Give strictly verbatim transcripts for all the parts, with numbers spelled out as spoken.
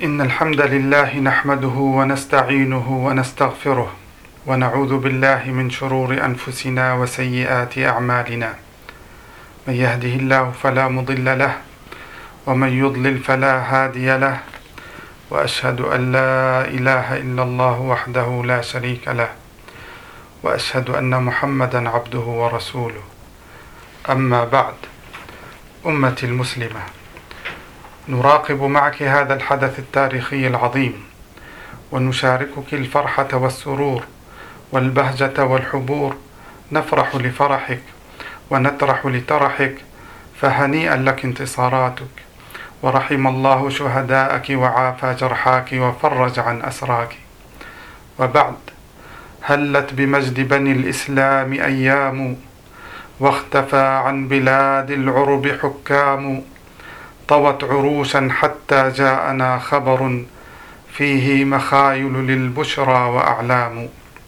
إن الحمد لله نحمده ونستعينه ونستغفره ونعوذ بالله من شرور أنفسنا وسيئات أعمالنا. من يهده الله فلا مضل له ومن يضلل فلا هادي له، وأشهد أن لا إله إلا الله وحده لا شريك له، وأشهد أن محمدا عبده ورسوله. أما بعد، أمتي المسلمة، نراقب معك هذا الحدث التاريخي العظيم، ونشاركك الفرحة والسرور والبهجة والحبور. نفرح لفرحك ونترح لترحك، فهنيئا لك انتصاراتك، ورحم الله شهداءك وعافى جرحاك وفرج عن أسراك. وبعد، هلت بمجد بني الإسلام أيام، واختفى عن بلاد العرب حكام. طوت عروشا حتى جاءنا خبر، فيه مخايل للبشرى وأعلام.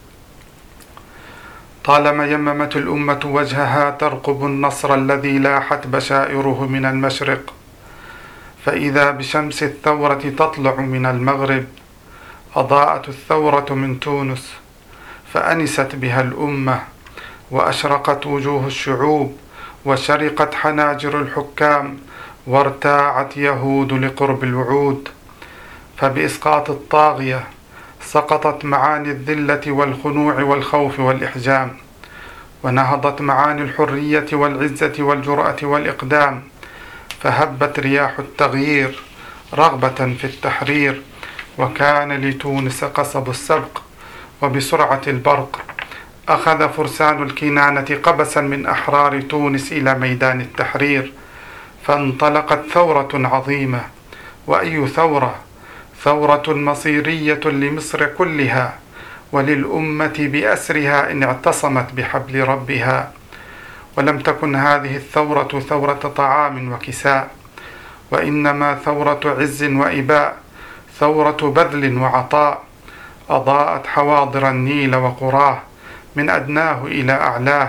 طالما يممت الأمة وجهها ترقب النصر الذي لاحت بشائره من المشرق، فإذا بشمس الثورة تطلع من المغرب. أضاءت الثورة من تونس فأنست بها الأمة، وأشرقت وجوه الشعوب، وشرقت حناجر الحكام، وارتاعت يهود لقرب الوعود. فبإسقاط الطاغية سقطت معاني الذلة والخنوع والخوف والإحجام، ونهضت معاني الحرية والعزة والجرأة والإقدام. فهبت رياح التغيير رغبة في التحرير، وكان لتونس قصب السبق، وبسرعة البرق أخذ فرسان الكنانة قبسا من أحرار تونس إلى ميدان التحرير. فانطلقت ثورة عظيمة، وأي ثورة؟ ثورة مصيرية لمصر كلها وللأمة بأسرها إن اعتصمت بحبل ربها. ولم تكن هذه الثورة ثورة طعام وكساء، وإنما ثورة عز وإباء، ثورة بذل وعطاء. أضاءت حواضر النيل وقراه من أدناه إلى أعلاه،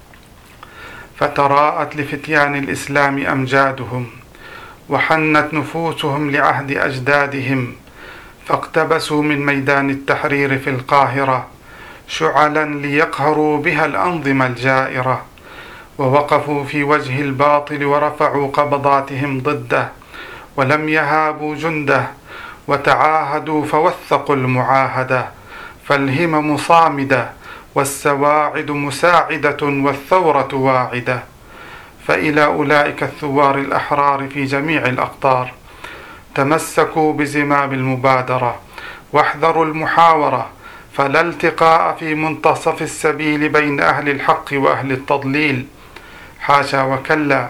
فتراءت لفتيان الإسلام أمجادهم، وحنت نفوسهم لعهد أجدادهم. فاقتبسوا من ميدان التحرير في القاهرة شعلا ليقهروا بها الأنظمة الجائرة، ووقفوا في وجه الباطل ورفعوا قبضاتهم ضده، ولم يهابوا جنده، وتعاهدوا فوثقوا المعاهدة. فالهمم صامدة، والسواعد مساعدة، والثورة واعدة. فإلى أولئك الثوار الأحرار في جميع الأقطار، تمسكوا بزمام المبادرة، واحذروا المحاورة، فلا التقاء في منتصف السبيل بين أهل الحق وأهل التضليل. حاشا وكلا.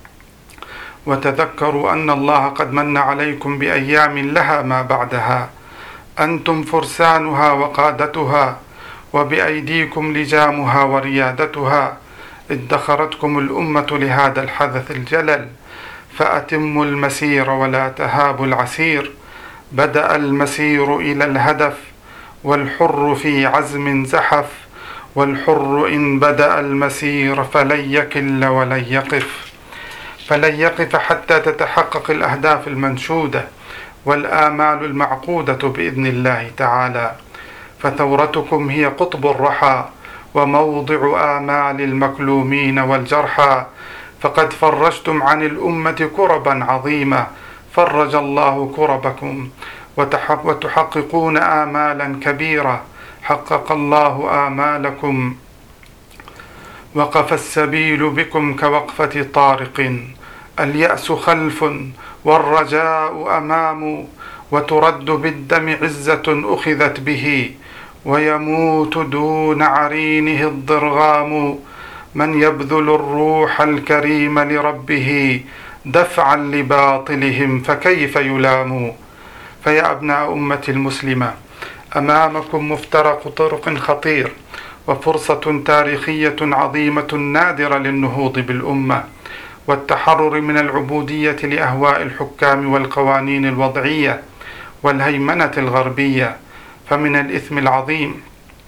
وتذكروا أن الله قد من عليكم بأيام لها ما بعدها، أنتم فرسانها وقادتها، وبأيديكم لجامها وريادتها. ادخرتكم الأمة لهذا الحدث الجلل، فأتموا المسير ولا تهابوا العسير. بدأ المسير إلى الهدف، والحر في عزم زحف، والحر إن بدأ المسير فلن يكل ولن يقف. فلن يقف حتى تتحقق الأهداف المنشودة والآمال المعقودة بإذن الله تعالى. فثورتكم هي قطب الرحى، وموضع آمال المكلومين والجرحى. فقد فرجتم عن الأمة كربا عظيمة، فرج الله كربكم، وتحققون آمالا كبيرة، حقق الله آمالكم. وقف السبيل بكم كوقفة طارق، اليأس خلف والرجاء أمام. وترد بالدم عزة أخذت به، ويموت دون عرينه الضرغام. من يبذل الروح الكريم لربه دفعا لباطلهم فكيف يلام. فيا أبناء أمة المسلمة، أمامكم مفترق طرق خطير، وفرصة تاريخية عظيمة نادرة للنهوض بالأمة والتحرر من العبودية لأهواء الحكام والقوانين الوضعية والهيمنة الغربية. فمن الإثم العظيم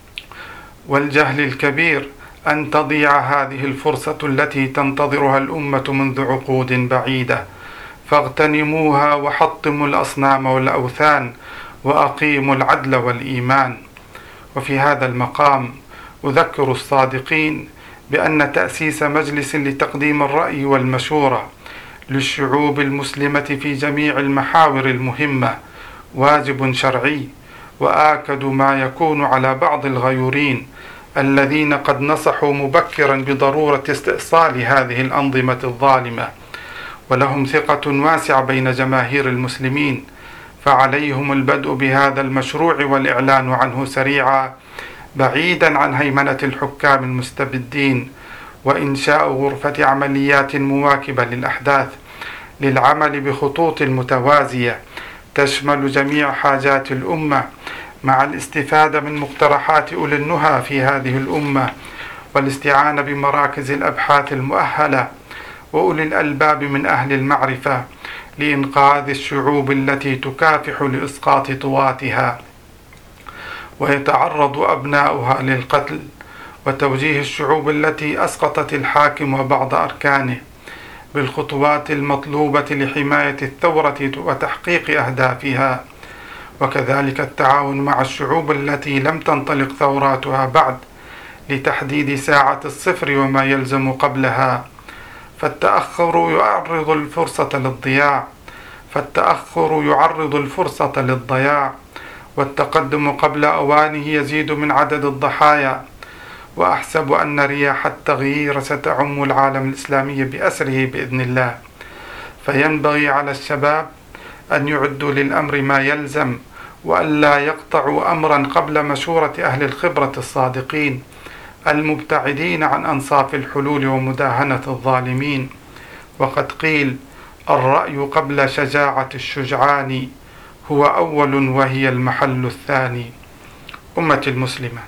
والجهل الكبير أن تضيع هذه الفرصة التي تنتظرها الأمة منذ عقود بعيدة. فاغتنموها وحطموا الأصنام والأوثان وأقيموا العدل والإيمان. وفي هذا المقام أذكر الصادقين بأن تأسيس مجلس لتقديم الرأي والمشورة للشعوب المسلمة في جميع المحاور المهمة واجب شرعي، وآكد ما يكون على بعض الغيورين الذين قد نصحوا مبكرا بضرورة استئصال هذه الأنظمة الظالمة، ولهم ثقة واسعة بين جماهير المسلمين، فعليهم البدء بهذا المشروع والإعلان عنه سريعا بعيدا عن هيمنة الحكام المستبدين، وإنشاء غرفة عمليات مواكبة للأحداث للعمل بخطوط متوازية تشمل جميع حاجات الأمة، مع الاستفادة من مقترحات أولي النهى في هذه الأمة، والاستعانة بمراكز الأبحاث المؤهلة وأولي الألباب من أهل المعرفة لإنقاذ الشعوب التي تكافح لإسقاط طواتها ويتعرض أبناؤها للقتل، وتوجيه الشعوب التي أسقطت الحاكم وبعض أركانه بالخطوات المطلوبة لحماية الثورة وتحقيق أهدافها، وكذلك التعاون مع الشعوب التي لم تنطلق ثوراتها بعد لتحديد ساعة الصفر وما يلزم قبلها، فالتأخر يعرض الفرصة للضياع فالتأخر يعرض الفرصة للضياع والتقدم قبل أوانه يزيد من عدد الضحايا. وأحسب أن رياح التغيير ستعم العالم الإسلامي بأسره بإذن الله، فينبغي على الشباب أن يعدوا للأمر ما يلزم، وألا يقطعوا أمرا قبل مشورة أهل الخبرة الصادقين المبتعدين عن أنصاف الحلول ومداهنة الظالمين. وقد قيل: الرأي قبل شجاعة الشجعان هو أول وهي المحل الثاني. أمة المسلمة،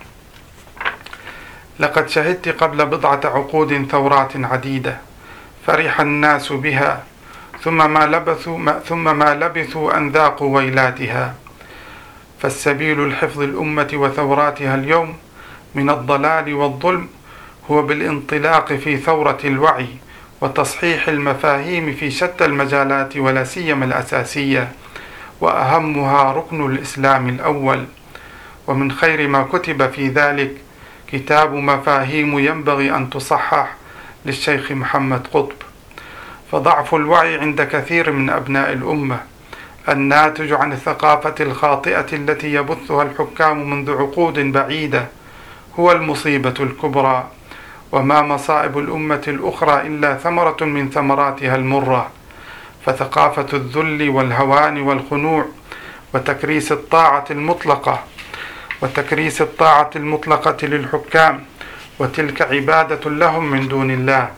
لقد شهدت قبل بضعة عقود ثورات عديدة فرح الناس بها، ثم ما لبثوا ما ثم ما لبثوا أن ذاقوا ويلاتها. فالسبيل لحفظ الأمة وثوراتها اليوم من الضلال والظلم هو بالانطلاق في ثورة الوعي وتصحيح المفاهيم في شتى المجالات، ولا سيما الأساسية، وأهمها ركن الإسلام الأول. ومن خير ما كتب في ذلك كتاب مفاهيم ينبغي أن تصحح للشيخ محمد قطب. فضعف الوعي عند كثير من أبناء الأمة الناتج عن الثقافة الخاطئة التي يبثها الحكام منذ عقود بعيدة هو المصيبة الكبرى، وما مصائب الأمة الأخرى إلا ثمرة من ثمراتها المرة. فثقافة الذل والهوان والخنوع وتكريس الطاعة المطلقة وتكريس الطاعة المطلقة للحكام، وتلك عبادة لهم من دون الله،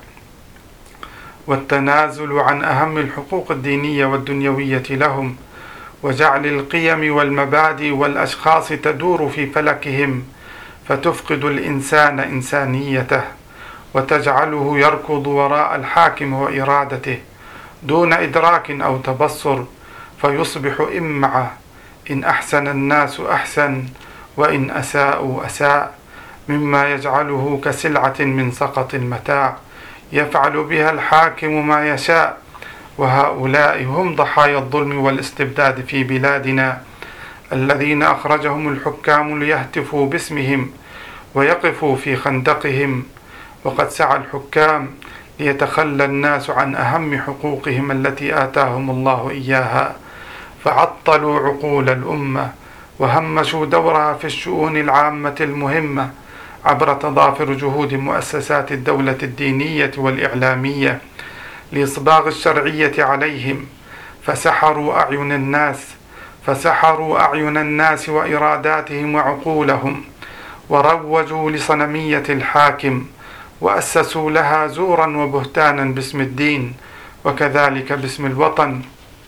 والتنازل عن أهم الحقوق الدينية والدنيوية لهم، وجعل القيم والمبادئ والأشخاص تدور في فلكهم، فتفقد الإنسان إنسانيته وتجعله يركض وراء الحاكم وإرادته دون إدراك أو تبصر، فيصبح إمعة، إن أحسن الناس أحسن وإن أساءوا أساء، مما يجعله كسلعة من سقط المتاع يفعل بها الحاكم ما يشاء. وهؤلاء هم ضحايا الظلم والاستبداد في بلادنا، الذين أخرجهم الحكام ليهتفوا باسمهم ويقفوا في خندقهم، وقد سعى الحكام ليتخلى الناس عن أهم حقوقهم التي آتاهم الله إياها، فعطلوا عقول الأمة وهمشوا دورها في الشؤون العامة المهمة عبر تضافر جهود مؤسسات الدولة الدينية والإعلامية لإصباغ الشرعية عليهم، فسحروا أعين الناس فسحروا أعين الناس وإراداتهم وعقولهم، وروجوا لصنمية الحاكم، وأسسوا لها زورا وبهتانا باسم الدين وكذلك باسم الوطن،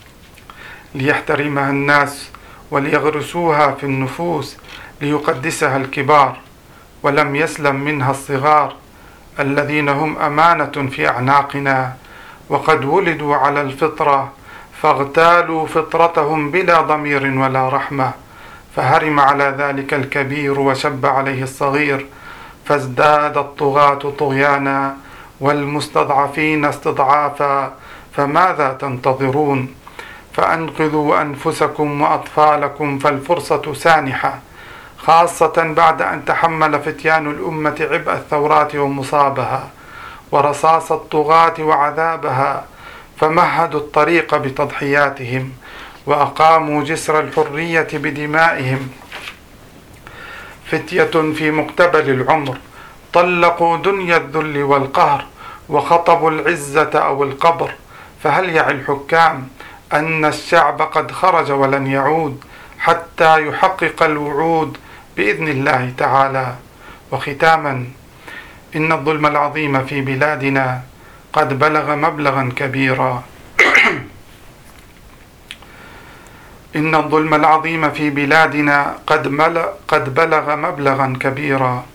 ليحترمها الناس وليغرسوها في النفوس ليقدسها الكبار، ولم يسلم منها الصغار الذين هم أمانة في أعناقنا، وقد ولدوا على الفطرة فاغتالوا فطرتهم بلا ضمير ولا رحمة، فهرم على ذلك الكبير وشب عليه الصغير، فازداد الطغاة طغيانا والمستضعفين استضعافا، فماذا تنتظرون؟ فأنقذوا أنفسكم وأطفالكم فالفرصة سانحة، خاصة بعد أن تحمل فتيان الأمة عبء الثورات ومصابها ورصاص الطغاة وعذابها، فمهدوا الطريق بتضحياتهم وأقاموا جسر الحرية بدمائهم. فتية في مقتبل العمر طلقوا دنيا الذل والقهر وخطبوا العزة أو القبر، فهل يعي الحكام أن الشعب قد خرج ولن يعود حتى يحقق الوعود بإذن الله تعالى؟ وختاما، إن الظلم العظيم في بلادنا قد بلغ مبلغا كبيرا إن الظلم العظيم في بلادنا قد, مل... قد بلغ مبلغا كبيرا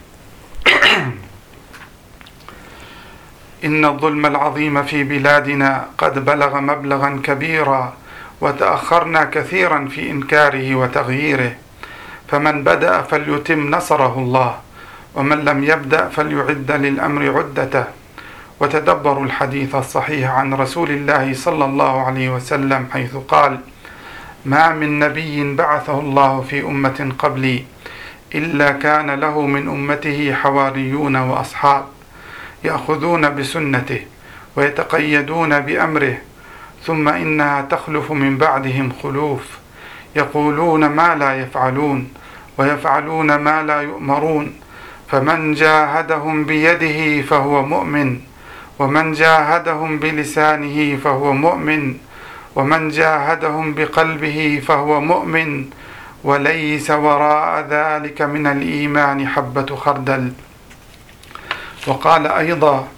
إن الظلم العظيم في بلادنا قد بلغ مبلغا كبيرا وتأخرنا كثيرا في إنكاره وتغييره، فمن بدأ فليتم نصره الله، ومن لم يبدأ فليعد للأمر عدته. وتدبروا الحديث الصحيح عن رسول الله صلى الله عليه وسلم حيث قال: ما من نبي بعثه الله في أمة قبلي إلا كان له من أمته حواريون وأصحاب يأخذون بسنته ويتقيدون بأمره، ثم إنها تخلف من بعدهم خلوف يقولون ما لا يفعلون ويفعلون ما لا يؤمرون، فمن جاهدهم بيده فهو مؤمن، ومن جاهدهم بلسانه فهو مؤمن، ومن جاهدهم بقلبه فهو مؤمن، وليس وراء ذلك من الإيمان حبة خردل. وقال أيضا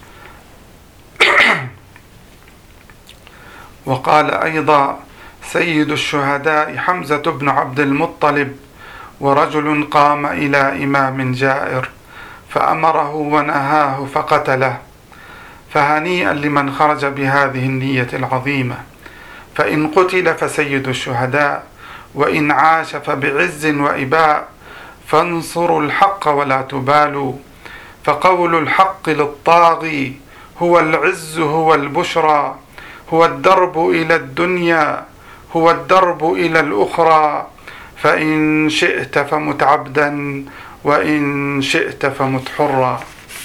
وقال أيضا سيد الشهداء حمزة بن عبد المطلب: ورجل قام إلى إمام جائر فأمره ونهاه فقتله، فهنيئا لمن خرج بهذه النية العظيمة، فإن قتل فسيد الشهداء، وإن عاش فبعز وإباء، فانصروا الحق ولا تبالوا، فقول الحق للطاغي هو العز هو البشرى، هو الدرب إلى الدنيا هو الدرب إلى الأخرى، فإن شئت فمت عبدا وإن شئت فمت حرا.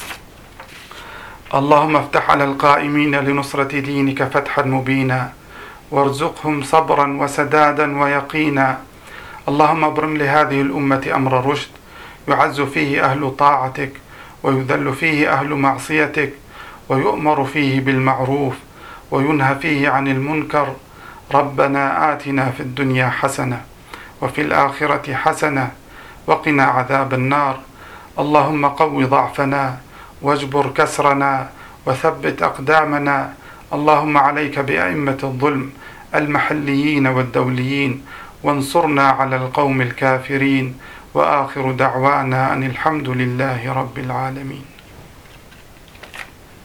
اللهم افتح على القائمين لنصرة دينك فتحا مبينا، وارزقهم صبرا وسدادا ويقينا. اللهم ابرم لهذه الأمة أمر رشد يعز فيه أهل طاعتك ويذل فيه أهل معصيتك، ويؤمر فيه بالمعروف وينهى فيه عن المنكر. ربنا آتنا في الدنيا حسنة وفي الآخرة حسنة وقنا عذاب النار. اللهم قو ضعفنا واجبر كسرنا وثبت أقدامنا. اللهم عليك بأئمة الظلم المحليين والدوليين، وانصرنا على القوم الكافرين. وآخر دعوانا أن الحمد لله رب العالمين.